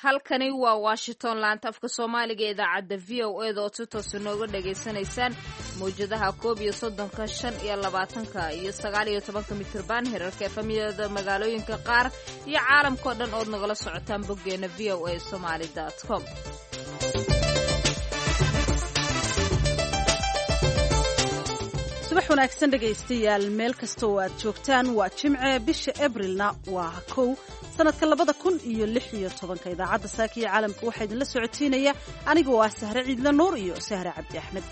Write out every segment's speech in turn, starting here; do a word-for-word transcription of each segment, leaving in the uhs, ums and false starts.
halkani waa Washington laanta afka Soomaaliga idaacadda V O A da oo si toos nooga dhageysanaysaan mowjadaha koob iyo soddonka shan iyo labaatanka iyo sagaal iyo tobanka mitirban herarka efamiyada magaalooyinka qaar iyo caalamka oo dhan oo nagala socotaan boggeena v o a somali dot com. subax wanaagsan dhegaystayaal meel kasta oo aad joogtaan waa Jimce bisha Aprilna waa kow sanadka labada kun iyo lix iyo tobanka idaacadda saakiya caalamka waxaa idinla socotiinaya aniga waa Sahre Ciidla Nuur iyo Sahre Cabdi Axmed.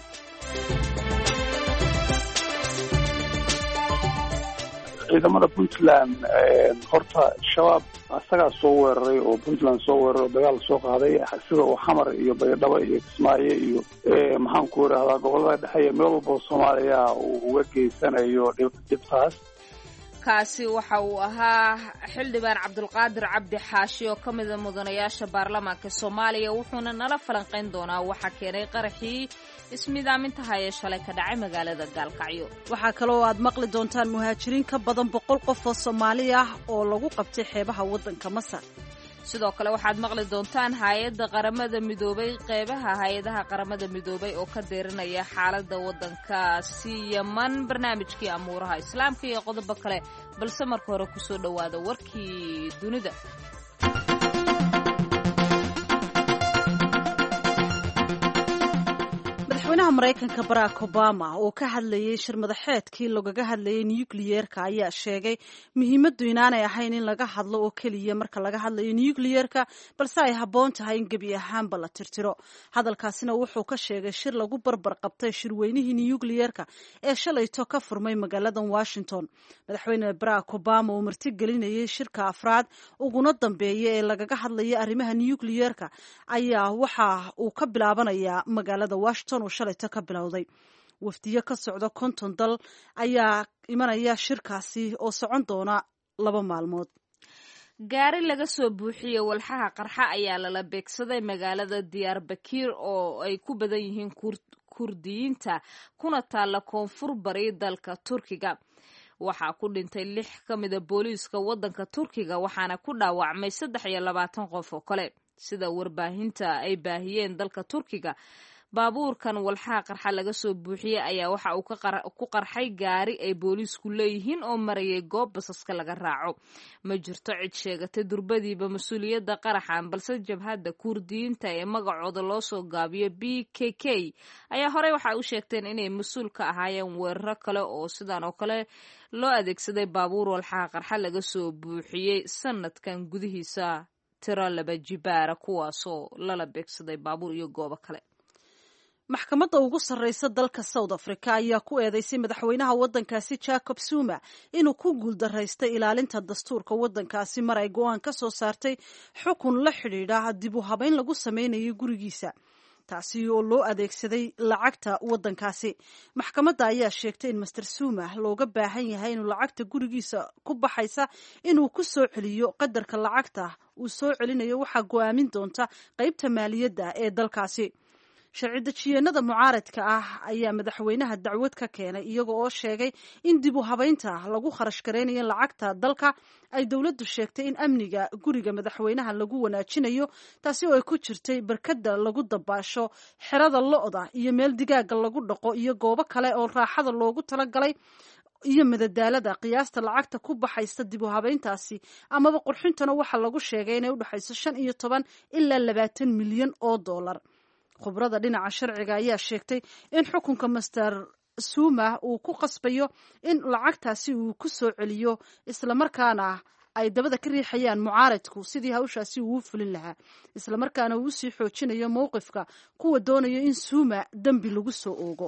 ciidamada Puntland horta shabaab asaga soo weeraray oo Puntland soo weeraray dagaal soo qaaday sida oo xamar iyo baydhabo iyo Kismaayo iyo maxaan ku raahdaa gobolada dhexe meel walba Soomaaliya uu uga geysanayo dhibtaas. kaasi waxa uu ahaa xildhibaan Cabdulqaadir Cabdi Xaashi oo ka mid ah mudanayaasha baarlamaanka Soomaaliya wuxuuna nala falanqeyn doonaa waxa keenay qaraxii ismidaaminta haya shalay ka dhacay magaalada Gaalkacyo. waxaa kaloo aad maqli doontaan muhaajiriin ka badan boqol qof oo Soomaali ah oo lagu qabtay xeebaha waddanka Masar. sidoo kale waxaad maqli doontaan hay'adda qaramada midoobay qeybaha hay'adaha qaramada midoobay oo ka deerinaya xaaladda waddankaasi Yemen barnaamijkii amuuraha islaamka iyo qodobo kale balse marka hore ku soo dhawaada warkii dunida. madaxweynaha Mareykanka Barack Obama oo ka hadlayay shir madaxeedkii loogaga hadlayay nuclear-ka ayaa sheegay muhiimaddu inaanay ahayn in laga hadlo oo keliya marka laga hadlayo nuclear-ka balse ay habboon tahay in gebi ahaanba la tirtiro. hadalkaasina wuxuu ka sheegay shir lagu barbar qabtay shirweynihii nuclear-ka ee shalayto ka furmay magaalada Washington. madaxweyne Barack Obama oo martigelinayay shirka afraad uguna dambeeya ee lagaga hadlayo arrimaha nuclear-ka ayaa waxa uu ka bilaabanayaa magaalada Washington shalayto ka bilowday. wafdiyo ka socda konton dal ayaa imanaya shirkaasi oo socon doona laba maalmood. gaari laga soo buuxiyey walxaha qarxa ayaa lala beegsaday magaalada Diyarbakir oo ay ku badan yihiin kurdiyiinta kuna taala koonfur bari dalka Turkiga. waxaa ku dhintay lix ka mid ah booliiska waddanka Turkiga waxaana ku dhaawacmay saddex iyo labaatan qof oo kale sida warbaahinta ay baahiyeen dalka Turkiga. baabuurkan walxaha qarxa laga soo buuxiyey ayaa waxa uu ku qarxay gaari ay booliisku leeyihiin oo marayay goob basaska laga raaco. ma jirto cid sheegatay durbadiiba mas-uuliyadda qaraxan balse jabhadda kurdiyiinta ee magacooda loo soo gaabiyo B K K ayaa horey waxa u sheegteen inay mas-uul ka ahaayeen weeraro kale oo sidan oo kale loo adeegsaday baabuur walxaha qarxa laga soo buuxiyey sanadkan gudihiisa tiro laba jibaara kuwaasoo lala beegsaday baabuur iyo goobo kale. maxkamadda ugu sarreysa dalka South Africa ayaa ku eedeysay madaxweynaha waddankaasi Jacob Zuma inuu ku guuldaraystay ilaalinta dastuurka waddankaasi mar ay go'aan ka soo saartay xukun la xidhiidha dib u habeyn lagu sameynayay gurigiisa taasi oo loo adeegsaday lacagta waddankaasi. maxkamadda ayaa sheegtay in Master Zuma looga baahan yahay inuu lacagta gurigiisa ku baxaysa inuu ku soo celiyo qadarka lacagta uu soo celinayo waxaa go'aamin doonta qaybta maaliyadda ee dalkaasi. sharci dejiyeenada mucaaradka ah ayaa madaxweynaha dacwad ka keenay iyaga oo sheegay in dib u habeynta lagu kharash gareynayo lacagta dalka ay dowladdu sheegtay in amniga guriga madaxweynaha lagu wanaajinayo taasi oo ay ku jirtay barkada lagu dabaasho xerada lo'da iyo meel digaaga lagu dhaqo iyo goobo kale oo raaxada loogu talagalay iyo madadaalada. qiyaasta lacagta ku baxaysa dib u habeyntaasi amaba qurxintana waxaa lagu sheegay inay u dhaxayso shan iyo toban ilaa labaatan milyan oo dollar. khubrada dhinaca sharciga ayaa sheegtay in xukunka Master Zuma uu ku qasbayo in lacagtaasi uu ku soo celiyo islamarkaana ay dabada ka riixayaan mucaaradku sidii hawshaasi uu u fulin lahaa islamarkaana uu sii xoojinayo mowqifka kuwa doonayo in Zuma dambi lagu soo oogo.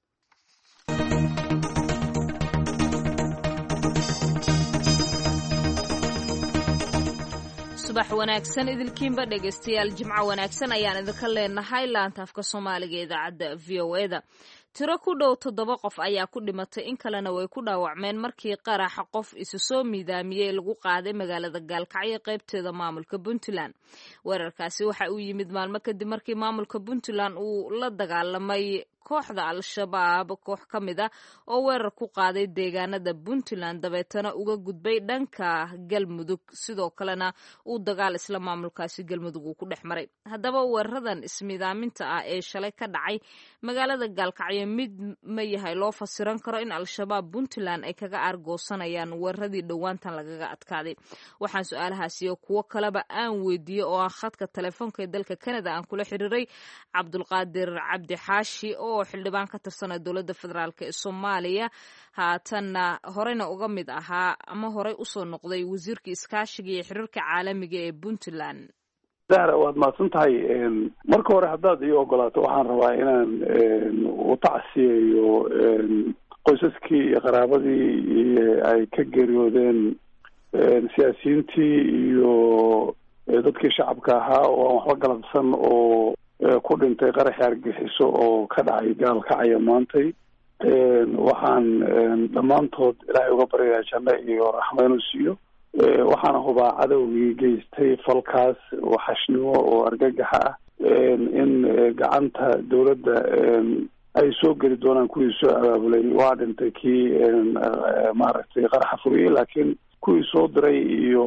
subax wanaagsan idilkiinba dhegaystayaal jimco wanaagsan ayaan idinka leenahay laanta afka Soomaaliga idaacadda V O A da. tiro ku dhow toddoba qof ayaa ku dhimatay in kalena way ku dhaawacmeen markii qaraxa qof isu soo miidaamiyey lagu qaaday magaalada Gaalkacyo qaybteeda maamulka Puntland. weerarkaasi waxa uu yimid maalmo kadib markii maamulka Puntland uu la dagaalamay kooxda al-shabaab koox ka mid a oo weerar ku qaaday deegaanada puntland dabeetana uga gudbay dhanka galmudug sidoo kalena uu dagaal isla maamulkaasi galmudug uu ku dhex maray haddaba weeraradan ismidaaminta ah ee shalay ka dhacay magaalada gaalkacyo mid ma yahay loo fasiran karo in al-shabaab puntland ay kaga aargoosanayaan weeraradii dhowaantan lagaga adkaaday waxaan su-aalahaasi iyo kuwo kaleba aan weydiiyey oo aan khadka telefoonka ee dalka canada aan kula xiriiray cabdulqaadir cabdi xaashi oo xildhibaan ka tirsanee dowladda federaalk ee soomaaliya haatanna horeyna uga mid ahaa ama horey usoo noqday wasiirka iskaashiga iyo xiriirka caalamiga ee puntland. zahra waad mahadsan tahay marka hore haddaad ii ogolaato waxaan rabaa inaan u tacsiyeeyo qoysaskii iyo qaraabadii ay ka geeriyoodeen siyaasiyiintii iyo dadkii shacabka ahaa oo aan waxba galabsan oo ku dhintay qaraxi argagixiso oo ka dhacay gaalkacyo maantay waxaan dhammaantood ilaahay uga baryayaa janno iyo raxmo inuu siiyo waxaana hubaa cadowgii geystay falkaas waxashnimo oo argagaxa ah in gacanta dawladda ay soo geli doonaan kuwii soo abaabulay waa dhintay kii maaragtay qaraxa furiyey laakiin kuwii soo diray iyo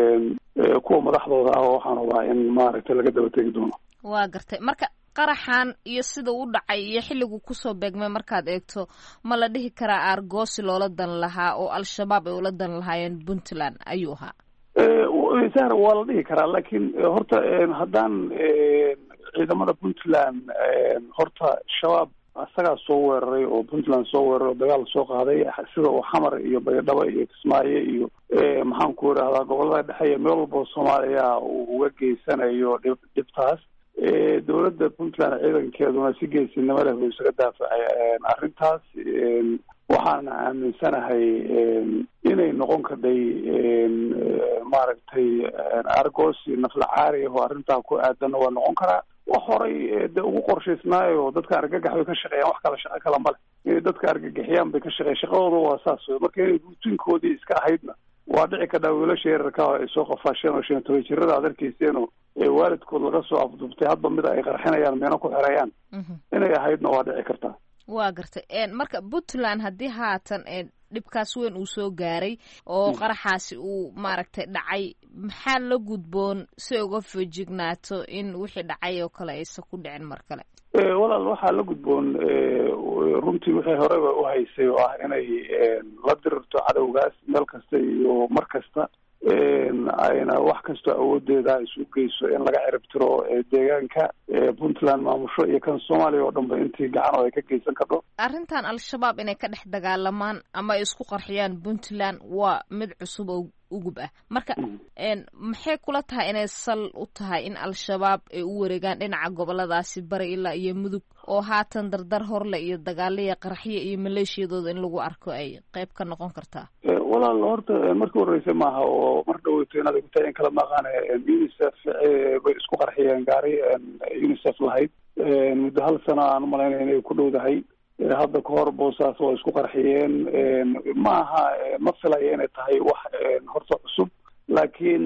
kuwa madaxdooda ah waxaan hubaa in maaragtay laga daba tegi doono. waa gartay marka qaraxan iyo sida u dhacay iyo xilligu kusoo beegmay markaad eegto ma la dhihi karaa aargoosi loola dan lahaa oo al-shabaab ay ula dan lahaayeen puntland ayuu ahaa? zahra waa la dhihi karaa laakiin horta haddaan ciidamada puntland horta shabaab asagaa soo weeraray oo puntland soo weeraray oo dagaal soo qaaday sida uu xamar iyo baydhabo iyo kismaayo iyo maxaan ku idhahdaa gobolada dhexe meel walba soomaaliya uu uga geysanayo dhib dhibtaas dawladda puntland ciidankeeduna si geesinimo leh buu isaga daafacay arrintaas waxaana aaminsanahay inay noqon kadhay maaragtay argoosi nafla caari ah oo arrintaa ku aadanna waa noqon karaa wax horay de ugu qorshaysnaayo dadka argagax bay ka shaqeeyaan wax kala shaqo kala male inay dadka argagixiyaan bay ka shaqeeyan shaqadooda waa saas wey marka inay ruutiinkoodii iska ahaydna waa dhici kadhaa wiilasha yararka ay soo qafaasheen oo shan toban jirada aad arkeyseeno waalidkood laga soo afdubtay hadba mida ay qarxinayaan meena ku xerayaan inay ahaydna waa dhici kartaa. waa gartay marka puntland haddii haatan dhibkaas weyn uu soo gaaray oo qaraxaasi uu maaragtay dhacay maxaa la gudboon si ay uga feejignaato in wixii dhacay oo kale aysan ku dhicin mar kale? walaal waxaa la gudboon runtii wixii horeba u haysay oo ah inay la dirirto cadowgaas meel kasta iyo mar kasta ayna wax kastoo awoodeeda isu geyso in laga ciribtiro deegaanka puntland maamusho iyo kan soomaaliya oo dhanba intii gacan oo ay ka geysan karto. arrintan al-shabaab inay ka dhex dagaalamaan ama ay isku qarxiyaan puntland waa mid cusub oo ugub ah marka maxay kula tahay inay sal u tahay in al-shabaab ay u wareegaan dhinaca goboladaasi bari ilaa iyo mudug oo haatan dardar horle iyo dagaaliya qaraxyo iyo maleeshiyadooda in lagu arko ay qayb ka noqon kartaa? walaal horta markii horeysa maaha oo mar dhaweyto inaad ku tahay in kala maqaane unicef bay isku qarxiyeen gaari unicef lahayd muddo hal sano aan umalaynaya inay ku dhowdahay hadda ka hor boosaas waa isku qarxiyeen ma aha ma filaya inay tahay wax horta cusub laakiin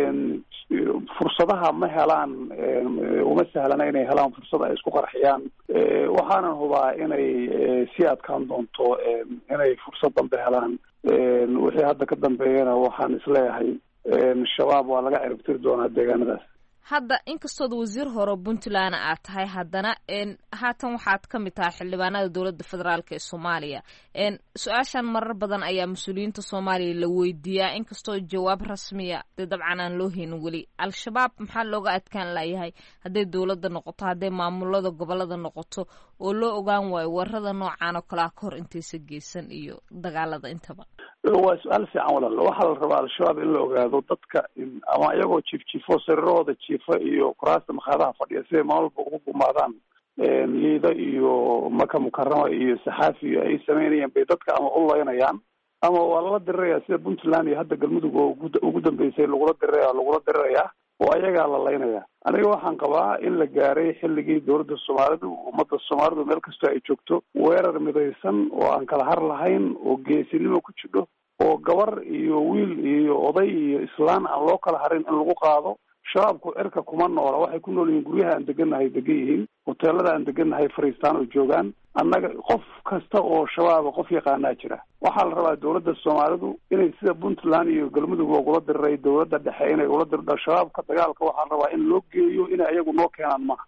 fursadaha ma helaan uma sahlana inay helaan fursada ay isku qarxiyaan waxaanan hubaa inay sii adkaan doonto inay fursad dambe helaan wixii hadda ka dambeeyana waxaan isleeyahay shabaab waa laga ciribtiri doonaa deegaanadaas. hadda inkastood wasiir hore puntland aad tahay haddana haatan waxaad ka mid tahay xildhibaanada dowladda federaalk ee soomaaliya su-aashan marar badan ayaa mas-uuliyiinta soomaaliya la weydiiyaa inkastoo jawaab rasmiya dee dabcan aan loo haynin weli al-shabaab maxaa looga adkaan layahay hadday dowladda noqoto hadday maamulada gobolada noqoto oo loo ogaan waayo weerarada noocaan oo kalea ka hor intaysa geysan iyo dagaalada intaba? waa su-aal fiican walaal waxaa la rabaa al-shabaab in la ogaado dadka ama iyagoo jiif jiifo sariirahooda jiifa iyo kuraasta makhaadaha fadhiya siday maalwalba ugu gumaadaan liida iyo maka mukarama iyo saxaafi iyo ay samaynayaan bay dadka ama u laynayaan ama waa lala diriraya sida puntland iyo hadda galmudug oo ugu dambeysay lagula diriraya lagula dirirayaa oo ayagaa la laynaya. aniga waxaan qabaa in la gaaray xilligii dowladda soomaalidu ummadda soomaalidu meel kastoo ay joogto weerar midaysan oo aan kala har lahayn oo geesinimo ku jidho oo gabar iyo wiil iyo oday iyo islaan aan loo kala harin in lagu qaado shabaabku cirka kuma noola, waxay ku nool yihiin guryaha aan degannahay degan yihiin, hoteelada aan degannahay fariistaan oo joogaan. annaga qof kasta oo shabaaba qof yaqaanaa jira. waxaa la rabaa dawladda soomaalidu inay sida puntland iyo galmudug ugula diriray dawladda dhexe inay ula dirdho shabaabka. dagaalka waxaa la rabaa in loo geeyo inay ayagu noo keenaan maaha.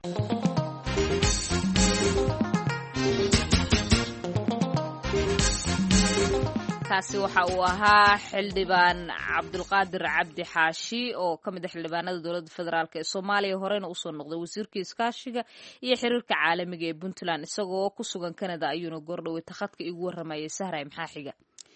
kaasi waxa uu ahaa xildhibaan cabdulqaadir cabdi xaashi oo ka mid ah xildhibaanada dowladda federaalk ee soomaaliya, horeyna usoo noqday wasiirka iskaashiga iyo xiriirka caalamiga ee puntland. isagoo ku sugan canada ayuuna goordhowey takhadka igu waramayay. sahray maxaa xiga?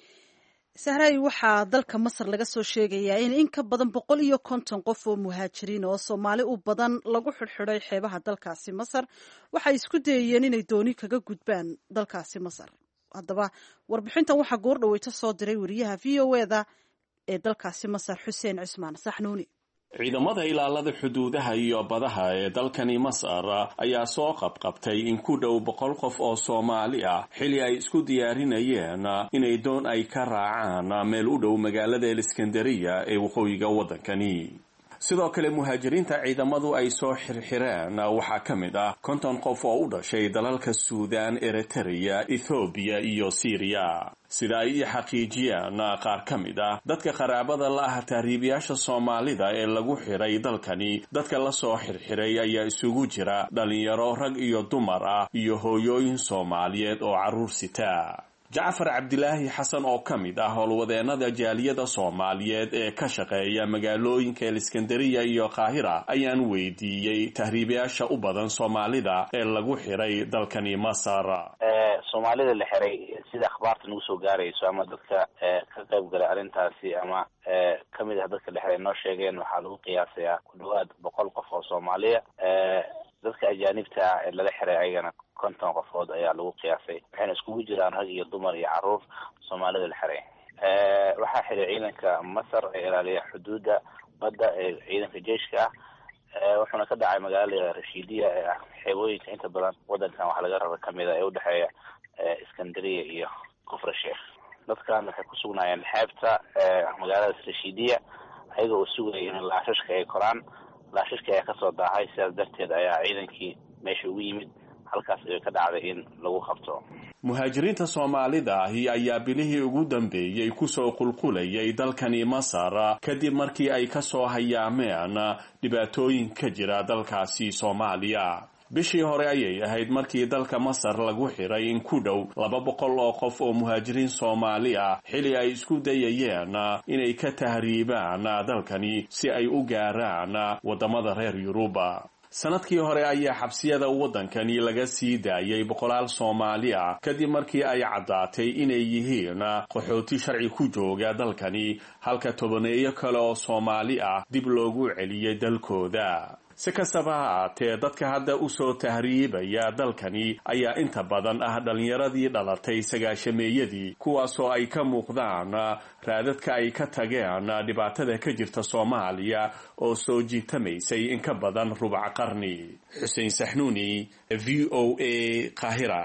sahray, waxaa dalka masar laga soo sheegayaa in in ka badan boqol iyo konton qof oo muhaajiriin oo soomaali u badan lagu xidhxidhay xeebaha dalkaasi masar. waxay isku dayayeen inay dooni kaga gudbaan dalkaasi masar. haddaba warbixintan waxaa goor dhaweyta soo diray wariyaha v o eda ee dalkaasi masar xuseen cismaan saxnuuni. ciidamada ilaalada xuduudaha iyo badaha ee dalkani masar ayaa soo qabqabtay in ku dhow boqol qof oo soomaali ah xili ay isku diyaarinayeen inay doon ay ka raacaan meel u dhow magaalada Iskandariya ee waqooyiga waddankani. sidoo kale muhaajiriinta ciidamadu ay soo xirxireen waxaa ka mid ah konton qof oo u dhashay dalalka Suudaan, Eritrea, Ethiopia iyo Syria. sida ay xaqiijiyeen qaar ka mid ah dadka qaraabada la ah tahriibayaasha Soomaalida ee lagu xiray dalkani, dadka la soo xirxiray ayaa isugu jira dhalinyaro, rag iyo dumar ah iyo hooyooyin Soomaaliyeed oo caruur sita. jacfar cabdilaahi xasan oo ka mid ah howlwadeenada jaaliyada Soomaaliyeed ee ka shaqeeya magaalooyinka Iskandariya iyo Qaahira ayaan weydiiyey tahriibayaasha u badan Soomaalida ee lagu xiray dalkani Masar. ee Soomaalida la xiray sida akhbaarta nagu soo gaarayso ama dadka ka qayb galay arrintaasi ama ee kamid ah dadka la xiray noo sheegeen waxaa lagu qiyaasayaa ku dhawaad boqol qof oo Soomaaliya. ee dadka ajaanibta ah ee la xiray ayagana konton qofood ayaa lagu qiyaasay, waxayna iskugu jiraan rag iyo dumar iyo caruur Soomaalida la xiray. ee waxaa xiray ciidanka Masar ee ilaaliya xuduudda badda ee ciidanka jeeshka ah. ee wuxuuna ka dhacay magaalada Rashidiya ee ah xeebooyinka inta badan waddankan waxa laga raba kamid ah ee u dhexeeya Iskandariya iyo Kufra Sheekh. dadkan waxay ku sugnaayeen xeebta ee magaalada Rashidiya ayagoo sugayay in laashashka ay koraan. laashashka ayaa kasoo daahay, sidaas darteed ayaa ciidankii meesha ugu yimid, halkaas ay ka dhacday in lagu qabto. muhaajiriinta Soomaalida ahi ayaa bilihii ugu dambeeyay ku soo qulqulayay dalkani Masar kadib markii ay ka soo hayaameen dhibaatooyin ka jira dalkaasi Soomaaliya. bishii hore ayay ahayd markii dalka Masar lagu xiray in ku dhow laba boqol oo qof oo muhaajiriin Soomaali ah xili ay isku dayayeen inay ka tahriibaan dalkani si ay u gaaraan wadamada reer Yuruba. sanadkii hore ayaa xabsiyada waddankani laga sii daayay boqolaal Soomaali ah kadib markii ay caddaatay inay yihiin qaxooti sharci ku jooga dalkani, halka tobaneeyo kale oo Soomaali ah dib loogu celiyay dalkooda. si kastaba ha ahaatee, dadka hadda u soo tahriibaya dalkani ayaa inta badan ah dhalinyaradii dhalatay sagaashameeyadii, kuwaasoo ay ka muuqdaan raadadka ay ka tageen dhibaatada ka jirta Soomaaliya oo soo jiitamaysay in ka badan rubac qarni. xuseen saxnuuni, v o a, Qaahira.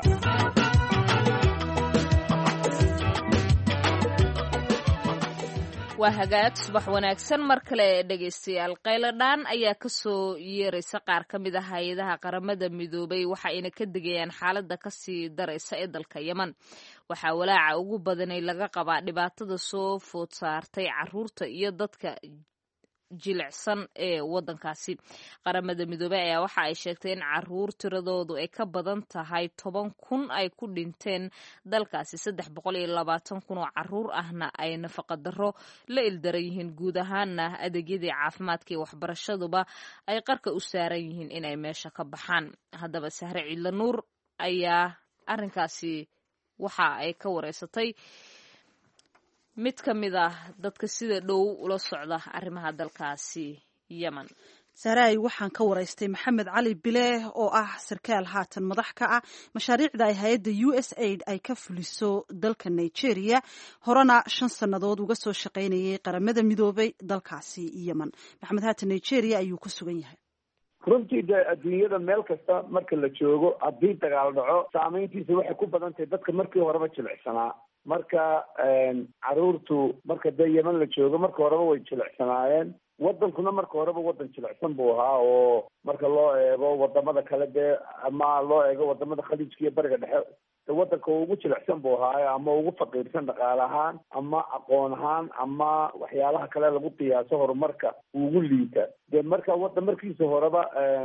waa hagaag subax wanaagsan mar kale dhegaystayaal. qayladhaan ayaa kasoo yeeraysa qaar ka mid ah hay-adaha qaramada midoobay waxa ayna ka degayaan xaaladda kasii daraysa ee dalka Yemen. waxaa walaaca ugu badanay laga qabaa dhibaatada soo food saartay caruurta iyo dadka jilicsan ee waddankaasi. qaramada midoobay ayaa waxa ay sheegtay in caruur tiradoodu ay ka badan tahay toban kun ay ku dhinteen dalkaasi, saddex boqol iyo labaatan kun oo caruur ahna ay nafaqa darro la ildaran yihiin. guud ahaanna adeegyadii caafimaadka iyo waxbarashaduba ay qarka u saaran yihiin inay meesha ka baxaan. haddaba Sahre Ciidla Nuur ayaa arrinkaasi waxa ay ka wareysatay mid ka mid ah dadka sida dhow ula socda arrimaha dalkaasi Yemen. saaray waxaan ka waraystay maxamed cali bile oo ah sarkaal haatan madax ka ah mashaariicda ay hay-adda U S A I D ay ka fuliso dalka Nigeria, horena shan sannadood uga soo shaqaynayay qaramada midoobay dalkaasi Yemen. maxamed haatan Nigeria ayuu ku sugan yahay. runtii de adduunyada meel kasta marka la joogo haddii dagaal dhaco saameyntiisa waxay ku badan tahay dadka markii horeba jilicsanaa marka caruurtu marka dee yeman la joogo marka horeba way jilicsanaayeen, wadankuna marka horeba wadan jilicsan buu ahaa oo marka loo eego wadamada kale dee ama loo eego wadamada khaliijka iyo bariga dhexe wadanka ugu jilicsan buu ahaayo ama ugu faqiirsan dhaqaale ahaan ama aqoon ahaan ama waxyaalaha kale lagu qiyaaso horumarka ugu liita. dee marka wadan markiisa horeba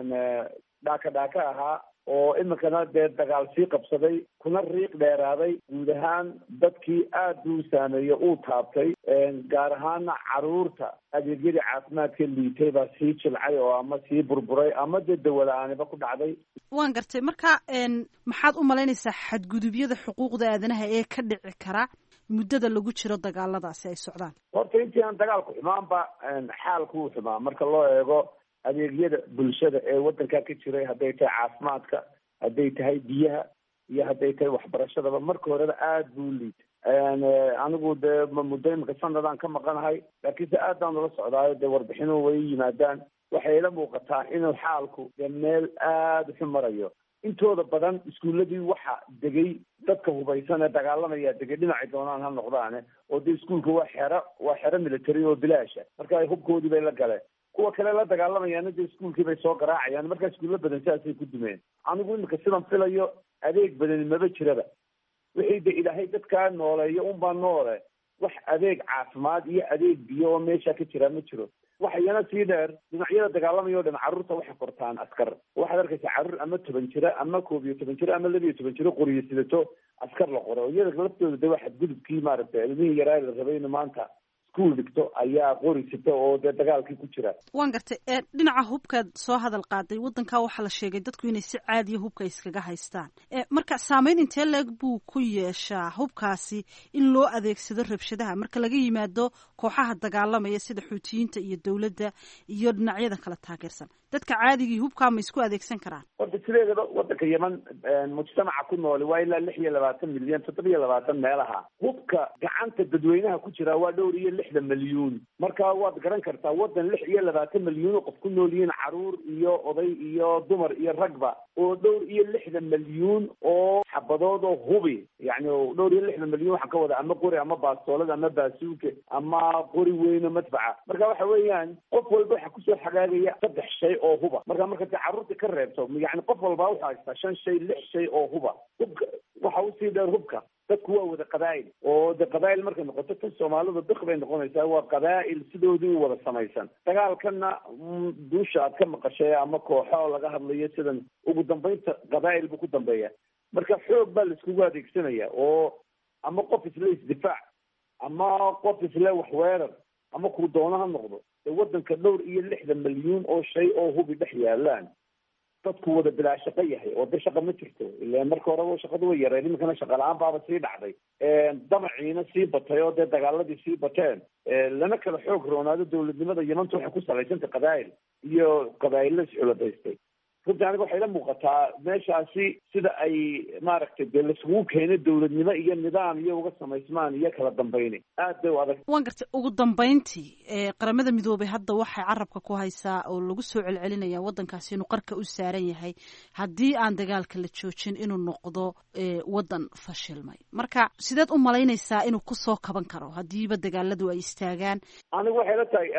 dhaaka dhaaka ahaa oo iminkana dee dagaal sii qabsaday kuna riiq dheeraaday, guud ahaan dadkii aad buu saameeyey uu taabtay, gaar ahaana caruurta adeegyadii caafimaadka liitay baa sii jilcay oo ama sii burburay ama dee dawala-aaniba ku dhacday. waan gartay. marka maxaad u malaynaysaa xadgudubyada xuquuqda aadanaha ee ka dhici kara muddada lagu jiro dagaaladaasi ay socdaan? horta intii aan dagaalku xumaanba xaalku uu xumaa marka loo eego adeegyada bulshada ee wadankaa ka jiray, hadday tahay caafimaadka, hadday tahay biyaha iyo hadday tahay waxbarashadaba marka horeba aada buu liitay. anigu dee muddo iminka sanadaan ka maqanahay, laakiinse aad baan ula socdaayo dee warbixinu way yimaadaan. waxay ila muuqataa inuu xaalku dee meel aada uxu marayo. intooda badan iskuuladii waxa degay dadka hubaysan ee dagaalamaya degay dhinacay doonaan ha noqdaane, oo dee iskuulka waa xero waa xero military oo bilaasha, marka ay hubkoodii bay la galeen. kuwa kale la dagaalamayaan dee iskuulkii bay soo garaacayaan, markaa iskuulla badan sidaasay ku dumeen. anigu iminka sidan filayo adeeg badani maba jiraba. wixii de ilaahay dadkaa nooleeyo unbaa noole, wax adeeg caafimaad iyo adeeg biyo oo meesha ka jira ma jiro. waxayana sii dheer dhinacyada dagaalamaya o dhan carruurta waxay qortaan askar. waxaad arkaysaa carruur ama toban jira ama koob iyo toban jira ama laba iyo toban jiro qoriyo sidato askar la qoro. iyada laftooda de waa xadgudubkii maaragtay ilmihii yaraa la rabay inu maanta iskuul dhigto ayaa qori sita oo dee dagaalkii ku jira. waan gartay. dhinaca hubkaad soo hadal qaaday, wadankaa waxaa la sheegay dadku inay si caadiya hubka iskaga haystaan. marka saameyn intee leeg buu ku yeeshaa hubkaasi in loo adeegsado rabshadaha marka laga yimaado kooxaha dagaalamaya sida xuutiyiinta iyo dowladda iyo dhinacyada kala taageersan? dadka caadigii hubkaa ma isku adeegsan karaan? horta sideedaba wadanka yeman mujtamaca ku nooli waa ilaa lix iyo labaatan milyan toddoba iyo labaatan meelaha. hubka gacanta dadweynaha ku jira waa dhowr iyo lixdan milyuun. marka waad garan kartaa wadan lix iyo labaatan milyuun oo qof ku nool yihiin, caruur iyo oday iyo dumar iyo ragba, oo dhowr iyo lixdan milyuun oo xabadood oo hubi, yani dhowr iyo lixdan milyuun waxaan ka wada ama qori ama baastoolad ama baasuuke ama qori weyno madfaca. marka waxa weeyaan qof walba waxa kusoo xagaagaya saddex shay oo huba. marka marka ta carruurta ka reebto, yani qof walba wuxuu haystaa shan shay lix shay oo huba. hubka waxa usii dheer hubka dadku waa wada qabaa'il, oo de qabaa'il markay noqoto tan soomaalida daq bay noqonaysaa, waa qabaa'il sidoodii u wada samaysan. dagaalkana duusha aad ka maqashay ama kooxo laga hadlayo sidan ugu dambeynta qabaa'il buu ku dambeeya. marka xoog baa la iskugu adeegsanaya, oo ama qof isle isdifaac ama qof isle waxweerar ama kuu doono ha noqdo. de wadanka dhowr iyo lixdan milyuun oo shay oo hubi dhex yaalaan, dadku wada bilaa shaqo yahay oo de shaqa ma jirto. ila marka horeba shaqada way yareen, iminkana shaqa la-aan baaba sii dhacday. damaciina sii batay oo dee dagaaladii sii bateen, lana kala xoog roonaado. dawladnimada yamanta waxay ku salaysantay qabaa'il iyo qabaa'illa isxuladaystay. runtii aniga waxay la muuqataa meeshaasi sida ay maaragtay dee laisugu keenay dawladnimo iyo nidaam iyo uga samaysmaan iyo kala dambayni aad bay u adag. waan gartay. ugu dambeyntii qaramada midoobay hadda waxay carabka ku haysaa oo lagu soo celcelinaya wadankaasi inuu qarka u saaran yahay haddii aan dagaalka la joojin inuu noqdo wadan fashilmay. marka sideed u malaynaysaa inuu kusoo kaban karo haddiiba dagaaladu ay istaagaan? anigu waxay la tahay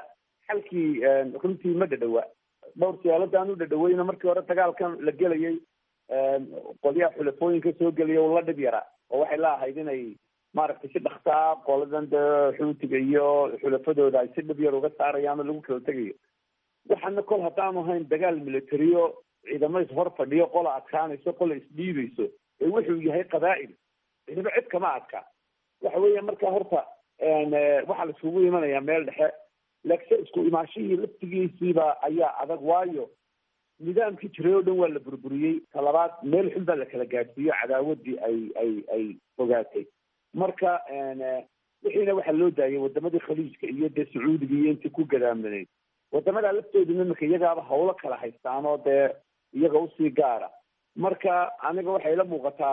xalkii runtii ma dhadhawa. dhowr siyaalada aan u dhadhaweyna markii hore dagaalkan la gelayay qolyaha xulafooyinka soo gelaya la dhib yara, oo waxay la ahayd inay maaragtay si dhaktaa qoladan dee xuutiga iyo xulafadooda ay si dhib yar uga saarayaan oo lagu kala tegayo. waxaana kol haddaanu hayn dagaal militariyo ciidamo is hor fadhiyo, qola adkaanayso qola isdhiibayso, ee wuxuu yahay qabaa'il ciidamo cid kama adka. waxa weeya marka horta waxaa la iskugu imanayaa meel dhexe, laakiin isku imaashihii laftigiisiiba ayaa adag, waayo nidaamkii jiray oo dhan waa la burburiyey. talabaad meel xun baa la kala gaadhsiiyo, cadaawadii ay ay ay fogaatay. marka wixiina waxaa loo daayay wadamadii khaliijka iyo dee sacuudiga iyo intii ku gadaamanayd. wadamadaa laftooduna iminka iyagaaba hawlo kala haystaan oo dee iyaga usii gaara. marka aniga waxay la muuqataa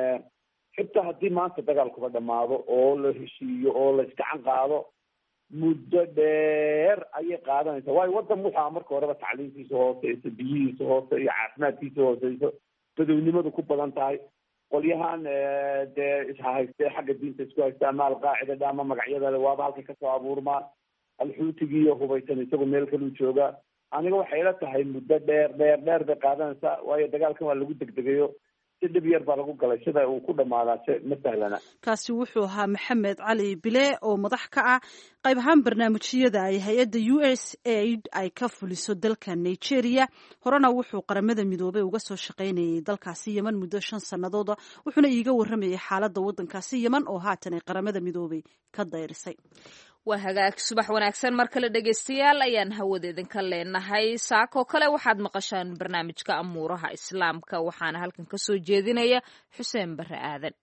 xitaa haddii maanta dagaalkuba dhamaado oo la heshiiyo oo la iskacan qaado, muddo dheer ayay qaadanaysa. waayo wadan wuxua marka horeba tacliintiisa hooseyso, biyihiisa hoose iyo caafimaadkiisa hooseyso, dadownimadu ku badan tahay, qolyahan dee ishahaystee xagga diinta isku haysta ama alqaacida ama magacyadada waaba halkay kasoo abuurmaan alxuutigiiyo hubaysan isagoo meel kaluu jooga. aniga waxay ila tahay muddo dheer dheer dheer bay qaadanaysaa, waayo dagaalkan waa lagu degdegayo, si dhib yar baa lagu galay, sida uu ku dhammaadaa se ma sahlana. kaasi wuxuu ahaa maxamed cali bile oo madax ka ah qayb ahaan barnaamijyada ay hay-adda u s aid ay ka fuliso dalka nigeria. horena wuxuu qaramada midoobey uga soo shaqaynayay dalkaasi yeman muddo shan sanadooda, wuxuuna iiga waramayay xaaladda waddankaasi yeman oo haatan ay qaramada midoobey ka dayrisay. waa hagaag subax wanaagsan mar kale dhegaystayaal ayaan hawadeedinka leenahay. saakoo kale waxaad maqashaan barnaamijka amuuraha islaamka, waxaana halkan ka soo jeedinaya xuseen bare aadan.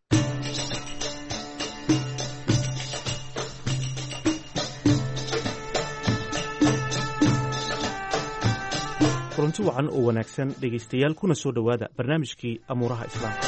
kulanti wacan oo wanaagsan dhegaystayaal, kuna soo dhowaada barnaamijkii amuuraha islaamka.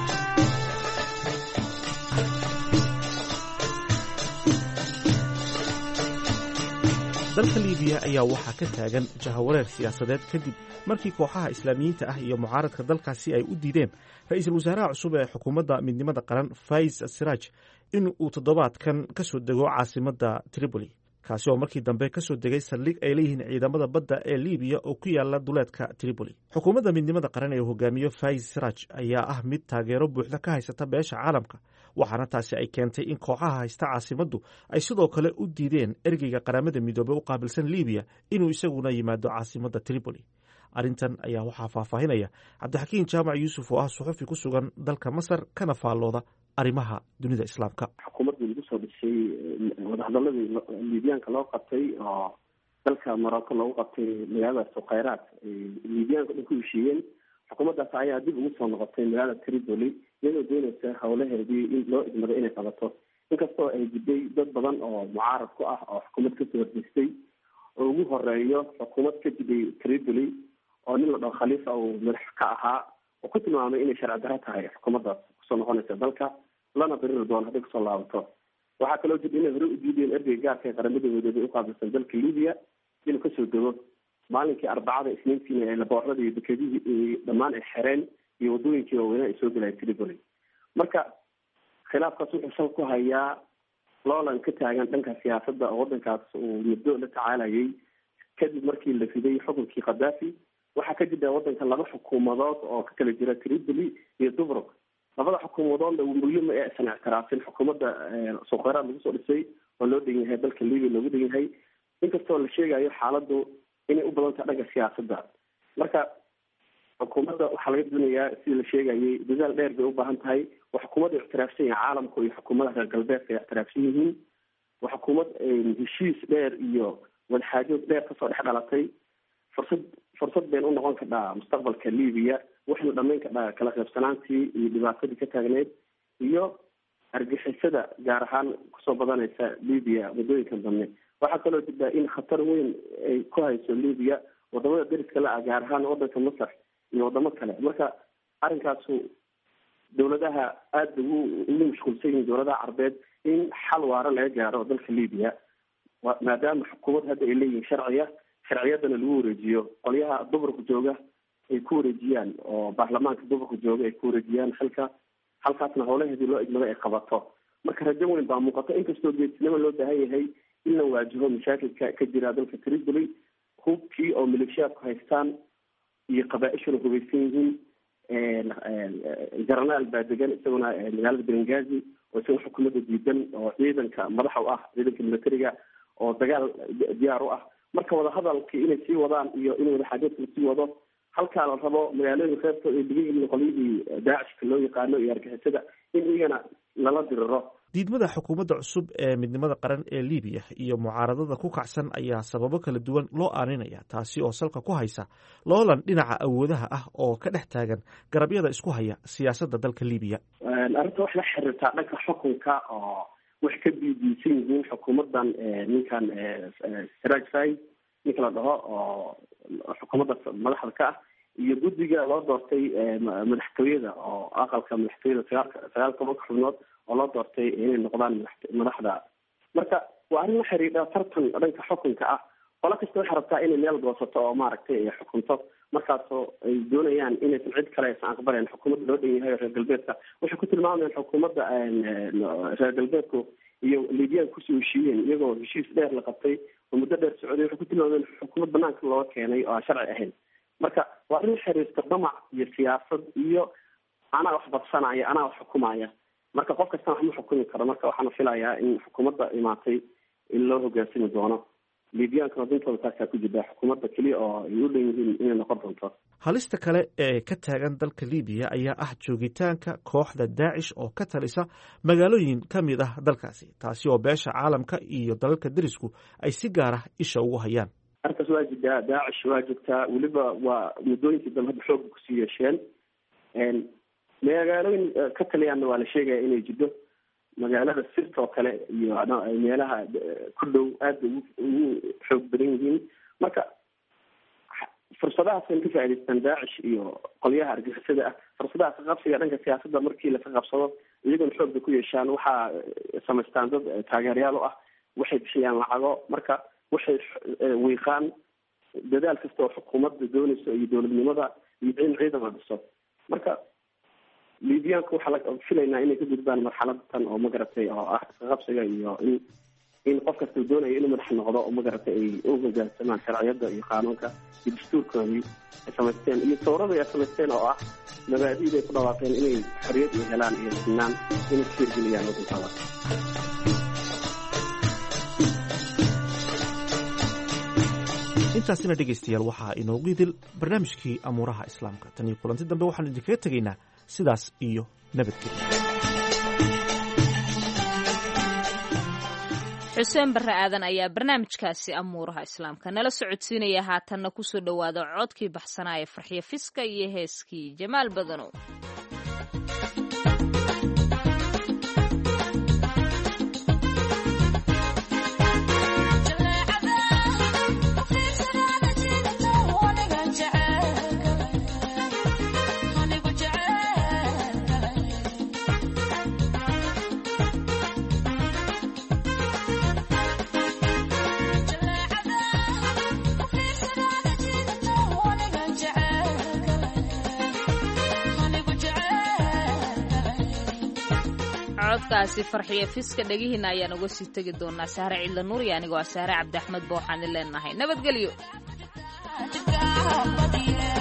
dalka liibiya ayaa waxaa ka taagan jahawareer siyaasadeed kadib markii kooxaha islaamiyiinta ah iyo mucaaradka dalkaasi ay u diideen ra-iisul wasaaraha cusub ee xukuumadda midnimada qaran faiz siraaj in uu toddobaadkan ka soo dego caasimadda tripoli, kaasi oo markii dambe ka soo degay saldhig ay leeyihiin ciidamada badda ee liibiya oo ku yaala duleedka tripoli. xukuumadda midnimada qaran ee hogaamiyo faiz siraaj ayaa ah mid taageero buuxda ka haysata beesha caalamka, waxaana taasi ay keentay in kooxaha haysta caasimaddu ay sidoo kale u diideen ergeyga qaramada midoobey u qaabilsan liibiya inuu isaguna yimaado caasimadda tripoli. arrintan ayaa waxaa faahfaahinaya cabdixakiin jaamac yuusuf oo ah suxufi ku sugan dalka masar kana faallooda arrimaha dunida islaamka. xukuumaddii lagu soo dhisay wadahadaladii liibiyaanka loo qabtay oo dalka morocco loogu qabtay magaalada sukhayraat liibiyaanka dhan ku heshiiyeen, xukuumaddaas ayaa dib ugu soo noqotay magaalada tripoli iyadoo doonaysa howlaheedii in loo idmado inay qabato, inkastoo ay jiday dad badan oo mucaarad ku ah oo xukuumad kasoo horjeestay, oo ugu horeeyo xukuumad ka jiday tripoli oo nin la dhaho khaliifa uu madax ka ahaa oo ku tilmaamay inay sharci darro tahay xukuumaddaas kusoo noqonaysa dalka, lana diriri doono hadday kusoo laabato. waxaa kaloo jira inay hore u diideen ergeyga gaarka ee qaramada midoobey u qaabilsan dalka liibiya inuu kasoo dego. maalinkii arbacada isniintiina ee labooxdada iyo dekedihii dhammaan ay xereen iyo wadooyinkii waaweynaa ay soo galayeen tripoli. marka khilaafkaas wuxuu sal ku hayaa loolan ka taagan dhanka siyaasadda oo waddankaas uu muddo la tacaalayay kadib markii la riday xukunkii khadaafi. waxaa ka jira waddanka laba xukuumadood oo ka kala jira tripoli iyo dubrug. labada xukuumadoodna muhiima ee aysan ictiraafin xukuumadda sukhayraat lagu soo dhisay oo loo dhan yahay dalka liibiya loogu dhan yahay, inkastoo la sheegayo xaaladdu inay u badan tahay dhanka siyaasadda. marka xukuumadda waxaa laga doonayaa sidii la sheegayay dadaal dheer bay u baahan tahay. waa xukuumad ay ictiraafsan yahay caalamku iyo xukuumadaha reer galbeedka ay ictiraafsan yihiin. waa xukuumad heshiis dheer iyo wadxaajood dheer kasoo dhex dhalatay. fursad fursad bayna u noqon kardhaa mustaqbalka liibiya, waxayna dhamayn kardhaa kala qaybsanaantii iyo dhibaatadii ka taagneyd iyo argixisada gaar ahaan kusoo badanaysa liibiya waddooyinkan dambe. waxaa kaloo jirta in khatar weyn ay ku hayso liibiya wadamada dariska la ah, gaar ahaan waddanka masar iyo wadamo kale. marka arrinkaasu dawladaha aada ugu ugu mashquulsan yihiin dawladaha carbeed in xal waara laga gaaro dalka liibiya, maadaama xukuumad hadda ay leeyihiin sharciya sharciyadana lagu wareejiyo qolyaha dumarka jooga ay ku wareejiyaan oo baarlamaanka dumarka jooga ay ku wareejiyaan xilka, halkaasna howlaheedii loo idmado ay qabato. marka rajo weyn baa muuqato, inkastoo geesinimo loo baahan yahay in la waajiho mashaakilka ka jira dalka tripoli. hubkii oo maleeshiyaadku haystaan iyo qabaa-ishuna hubaysan yihiin. jaranaal baa degan isaguna magaalada bengazi oo isaguna xukuumadda diidan oo ciidanka madaxa u ah ciidanka militariga oo dagaal diyaar u ah. marka wadahadalkii inay sii wadaan iyo in wadaxaajoodka lasii wado, halkaa la rabo magaalooyin reerkood ay degan yihiin qolyadii daacishka loo yaqaano iyo argixisada in iyagana lala diriro. diidmada xukuumadda cusub ee midnimada qaran ee liibiya iyo mucaaradada ku kacsan ayaa sababo kala duwan loo aaninaya, taasi oo salka ku haysa loolan dhinaca awoodaha ah oo ka dhex taagan garabyada isku haya siyaasadda dalka liibiya. arrinta wax la xiriirtaa dhanka xukunka oo wax ka biidiisan yihiin xukuumaddan ninkan siraaj faiz ninka la dhaho oo xukuumadda madaxda ka ah iyo guddiga loo doortay madaxtooyada oo aqalka madaxtooyada sagaalka sagaal tobanka xubnood oo loo doortay inay noqdaan madaxda. marka waa arrin la xiriidha tartan dhanka xukunka ah. qolo kasta waxay rabtaa inay meel goosato oo maaragtay ay xukunto. markaasoo ay doonayaan inaysan cid kale aysan aqbalayn xukuumadda loo dhan yahay reer galbeedka waxay ku tilmaamayaan xukuumadda reer galbeedku iyo liibiyaan kusoo heshiiyeen iyagoo heshiis dheer la qabtay oo muddo dheer socday waxay ku tilmaamayeen xukuumad banaanka looga keenay oo aan sharci ahayn marka waa arrin xiriirta damac iyo siyaasad iyo anaa wax badsanaya anaa wax xukumaya marka qof kastana wax ma xukumi karo marka waxaana filayaa in xukuumadda imaatay in loo hogaansami doono liibiyaankana dintooda taasaa ku jirta xukuumadda keliya oo ay u dhan yihiin inay noqon doonto halista kale ee ka taagan dalka libiya ayaa ah joogitaanka kooxda daacish oo ka talisa magaalooyin ka mid ah dalkaasi taasi oo beesha caalamka iyo dalalka derisku ay si gaar ah isha ugu hayaan arkaas waa jirtaa daacish waa jirtaa weliba waa muddooyinkii dambe hadda xooga kusii yeesheen magaalooyin ka taliyaanna waa la sheegaya inay jirto magaalada sirta oo kale iyo meelaha ku dhow aada ugu ugu xoog badan yihiin marka fursadahaas ay ka faa'idaystaan daacish iyo qolyaha argagixisada ah fursadaha ka qabsiga dhanka siyaasadda markii la ka qabsado iyagoona xoogda ku yeeshaan waxaa samaystaan dad taageerayaal u ah waxay bixiyaan lacago marka waxay wiiqaan dadaal kasta oo xukuumadda doonayso iyo dowladnimada iyo in ciidama dhiso marka liibiyaanka waxaa la filaynaa inay ka gudbaan marxaladan oo magaratay oo ah qabsiga iyo in in qof kasta doonaya inuu madax noqdo oo magaratay ay u hoggaansamaan sharciyada iyo qaanuunka iyo dastuurkoodii ay samaysteen iyo towrada ay samaysteen oo ah mabaadi'da ay ku dhawaaqeen inay xorriyad ay helaan iyo sinaan inay ka hirgeliyaan waddankooda. intaasina dhegaystayaal waxaa inoogu idil barnaamijkii amuuraha islaamka tan iyo kulanti dambe waxaanu idinkaga tegaynaa sidaas iyo nabadgelya. xuseen barre aadan ayaa barnaamijkaasi amuuraha islaamka nala socodsiinaya haatanna kusoo dhowaada codkii baxsanaa ee farxiyo fiska iyo heeskii jamaal badanow. codkaasi farxiyo fiska dhegihiina ayaan uga sii tegi doonaa sahre cidla nuur iyo anigoo ah sahre cabdi axmed ba waxaan leenahay nabadgelyo.